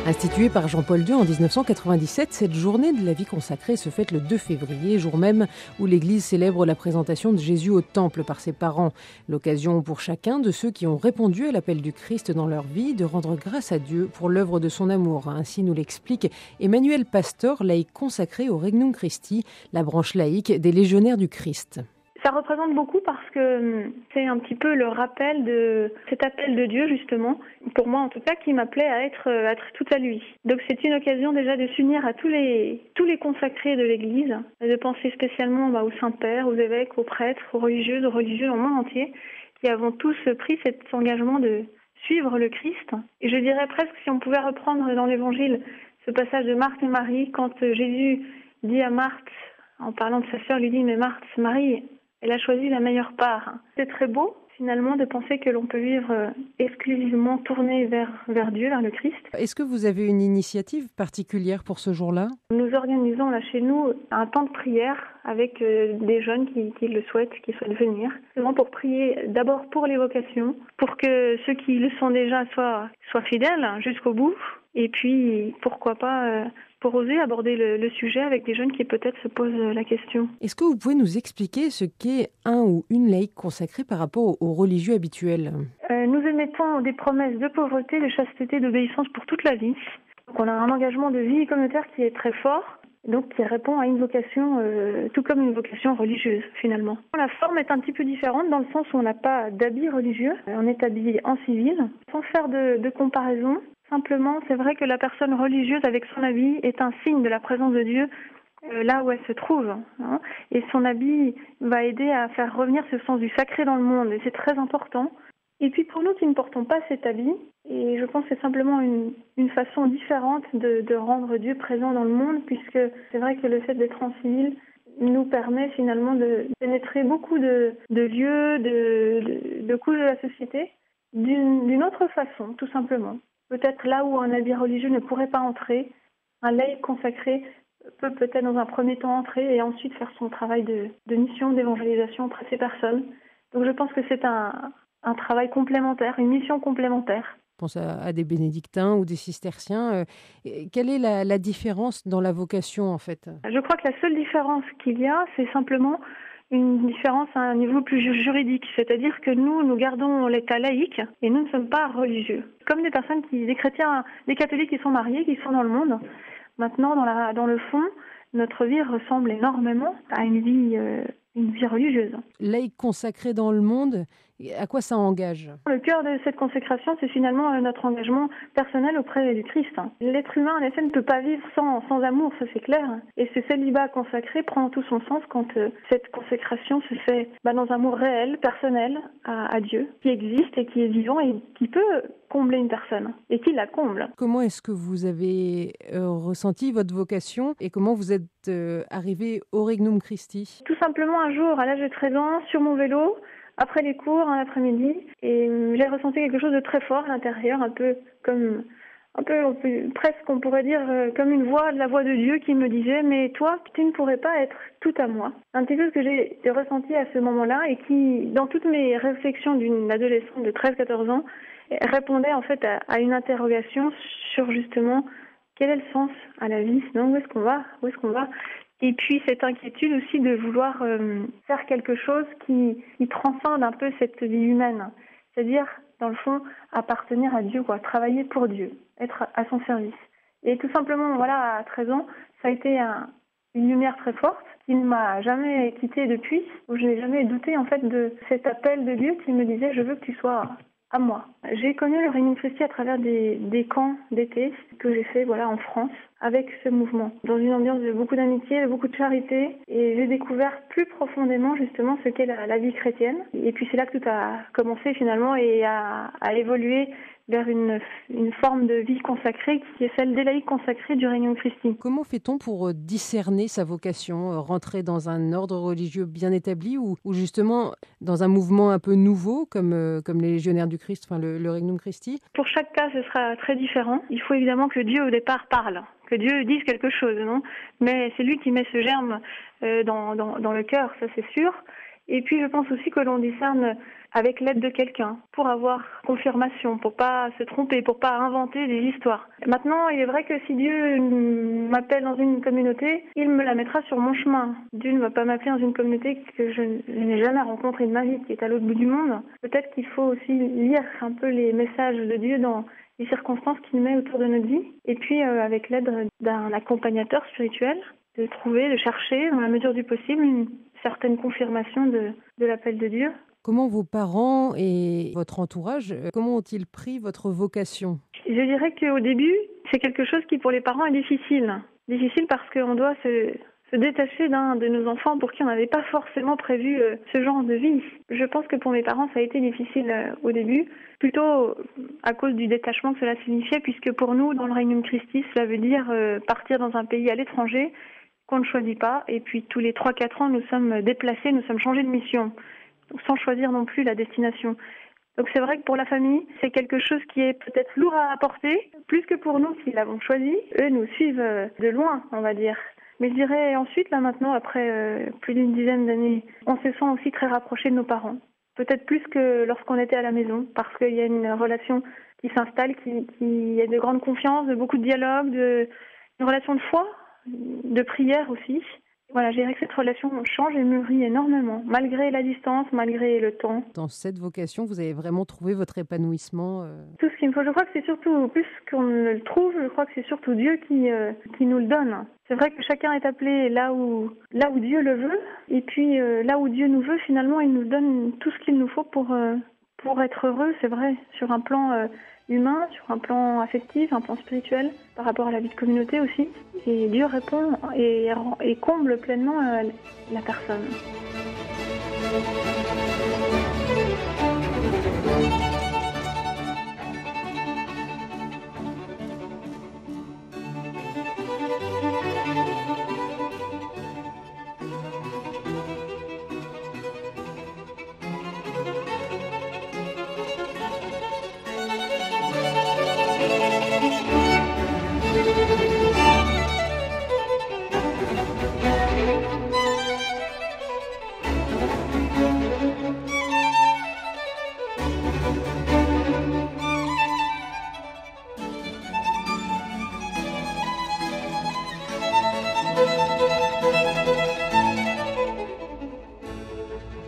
Instituée par Jean-Paul II en 1997, cette journée de la vie consacrée se fête le 2 février, jour même où l'Église célèbre la présentation de Jésus au Temple par ses parents. L'occasion pour chacun de ceux qui ont répondu à l'appel du Christ dans leur vie de rendre grâce à Dieu pour l'œuvre de son amour. Ainsi nous l'explique Emmanuel Pastor, laïc consacré au Regnum Christi, la branche laïque des Légionnaires du Christ. Ça représente beaucoup parce que c'est un petit peu le rappel de cet appel de Dieu, justement, pour moi en tout cas, qui m'appelait à être tout à lui. Donc c'est une occasion déjà de s'unir à tous les consacrés de l'Église, de penser spécialement aux Saints-Pères, aux évêques, aux prêtres, aux religieux dans le monde entier, qui avons tous pris cet engagement de suivre le Christ. Et je dirais presque, si on pouvait reprendre dans l'Évangile ce passage de Marthe et Marie, quand Jésus dit à Marthe, en parlant de sa sœur, lui dit « Mais Marthe, Marie, elle a choisi la meilleure part. » C'est très beau, finalement, de penser que l'on peut vivre exclusivement tourné vers Dieu, vers le Christ. Est-ce que vous avez une initiative particulière pour ce jour-là ? Nous organisons là chez nous un temps de prière avec des jeunes qui le souhaitent, qui souhaitent venir. Vraiment pour prier d'abord pour les vocations, pour que ceux qui le sont déjà soient fidèles jusqu'au bout. Et puis, pourquoi pas pour oser aborder le sujet avec des jeunes qui peut-être se posent la question. Est-ce que vous pouvez nous expliquer ce qu'est un ou une laïque consacrée par rapport aux religieux habituels ? Nous émettons des promesses de pauvreté, de chasteté, d'obéissance pour toute la vie. Donc on a un engagement de vie communautaire qui est très fort, donc qui répond à une vocation, tout comme une vocation religieuse finalement. La forme est un petit peu différente dans le sens où on n'a pas d'habit religieux, on est habillé en civil, sans faire de comparaison. Simplement, c'est vrai que la personne religieuse avec son habit est un signe de la présence de Dieu là où elle se trouve. Et son habit va aider à faire revenir ce sens du sacré dans le monde. Et c'est très important. Et puis pour nous qui ne portons pas cet habit, et je pense que c'est simplement une façon différente de rendre Dieu présent dans le monde, puisque c'est vrai que le fait d'être en civil nous permet finalement de pénétrer beaucoup de lieux, de couches de la société, d'une autre façon, tout simplement. Peut-être là où un habit religieux ne pourrait pas entrer, un laïc consacré peut peut-être dans un premier temps entrer et ensuite faire son travail de mission, d'évangélisation auprès de ces personnes. Donc je pense que c'est un travail complémentaire, une mission complémentaire. Je pense à des bénédictins ou des cisterciens. Quelle est la différence dans la vocation en fait ? Je crois que la seule différence qu'il y a, c'est simplement une différence à un niveau plus juridique, c'est-à-dire que nous gardons l'état laïque et nous ne sommes pas religieux. Comme des chrétiens, des catholiques qui sont mariés, qui sont dans le monde. Maintenant, dans le fond, notre vie ressemble énormément à une vie religieuse. Laïque consacré dans le monde, à quoi ça engage ? Le cœur de cette consécration, c'est finalement notre engagement personnel auprès du Christ. L'être humain, en effet, ne peut pas vivre sans amour, ça c'est clair. Et ce célibat consacré prend tout son sens quand cette consécration se fait dans un amour réel, personnel, à Dieu, qui existe et qui est vivant et qui peut combler une personne et qui la comble. Comment est-ce que vous avez ressenti votre vocation et comment vous êtes arrivé au Regnum Christi ? Tout simplement un jour, à l'âge de 13 ans, sur mon vélo, après les cours, un après-midi, et j'ai ressenti quelque chose de très fort à l'intérieur, presque on pourrait dire comme la voix de Dieu qui me disait « Mais toi, tu ne pourrais pas être tout à moi ». Un petit peu ce que j'ai ressenti à ce moment-là et qui, dans toutes mes réflexions d'une adolescente de 13-14 ans, répondait en fait à une interrogation sur justement quel est le sens à la vie, sinon où est-ce qu'on va. Et puis cette inquiétude aussi de vouloir faire quelque chose qui transcende un peu cette vie humaine. C'est-à-dire, dans le fond, appartenir à Dieu, travailler pour Dieu, être à son service. Et tout simplement, à 13 ans, ça a été une lumière très forte qui ne m'a jamais quittée depuis, où je n'ai jamais douté en fait de cet appel de Dieu qui me disait « Je veux que tu sois à moi ». J'ai connu le Regnum Christi à travers des camps d'été que j'ai fait en France avec ce mouvement, dans une ambiance de beaucoup d'amitié, de beaucoup de charité, et j'ai découvert plus profondément justement ce qu'est la vie chrétienne. Et puis c'est là que tout a commencé finalement et à évoluer vers une forme de vie consacrée qui est celle des laïcs consacrés du Regnum Christi. Comment fait-on pour discerner sa vocation, rentrer dans un ordre religieux bien établi ou justement dans un mouvement un peu nouveau comme les Légionnaires du Christ, le Regnum Christi ? Pour chaque cas, ce sera très différent. Il faut évidemment que Dieu au départ parle, que Dieu dise quelque chose, non ? Mais c'est lui qui met ce germe dans le cœur, ça c'est sûr. Et puis je pense aussi que l'on discerne avec l'aide de quelqu'un, pour avoir confirmation, pour pas se tromper, pour pas inventer des histoires. Maintenant, il est vrai que si Dieu m'appelle dans une communauté, il me la mettra sur mon chemin. Dieu ne va pas m'appeler dans une communauté que je n'ai jamais rencontrée de ma vie, qui est à l'autre bout du monde. Peut-être qu'il faut aussi lire un peu les messages de Dieu dans les circonstances qu'il met autour de notre vie. Et puis, avec l'aide d'un accompagnateur spirituel, de trouver, de chercher, dans la mesure du possible, une certaine confirmation de l'appel de Dieu. Comment vos parents et votre entourage, comment ont-ils pris votre vocation ? Je dirais qu'au début, c'est quelque chose qui pour les parents est difficile. Difficile parce qu'on doit se détacher d'un de nos enfants pour qui on n'avait pas forcément prévu ce genre de vie. Je pense que pour mes parents, ça a été difficile au début, plutôt à cause du détachement que cela signifiait, puisque pour nous, dans le Regnum Christi, cela veut dire partir dans un pays à l'étranger qu'on ne choisit pas, et puis tous les 3-4 ans, nous sommes déplacés, nous sommes changés de mission, sans choisir non plus la destination. Donc c'est vrai que pour la famille, c'est quelque chose qui est peut-être lourd à apporter, plus que pour nous qui l'avons choisi. Eux nous suivent de loin, on va dire. Mais je dirais ensuite, là maintenant, après plus d'une dizaine d'années, on se sent aussi très rapprochés de nos parents. Peut-être plus que lorsqu'on était à la maison, parce qu'il y a une relation qui s'installe, qui est de grande confiance, de beaucoup de dialogue, une relation de foi, de prière aussi. Voilà, je dirais que cette relation change et mûrit énormément, malgré la distance, malgré le temps. Dans cette vocation, vous avez vraiment trouvé votre épanouissement Tout ce qu'il me faut, je crois que c'est surtout, plus qu'on ne le trouve, je crois que c'est surtout Dieu qui nous le donne. C'est vrai que chacun est appelé là où Dieu le veut, et puis là où Dieu nous veut, finalement, il nous donne tout ce qu'il nous faut pour être heureux, c'est vrai, sur un plan humain, sur un plan affectif, un plan spirituel, par rapport à la vie de communauté aussi. Et Dieu répond et comble pleinement la personne.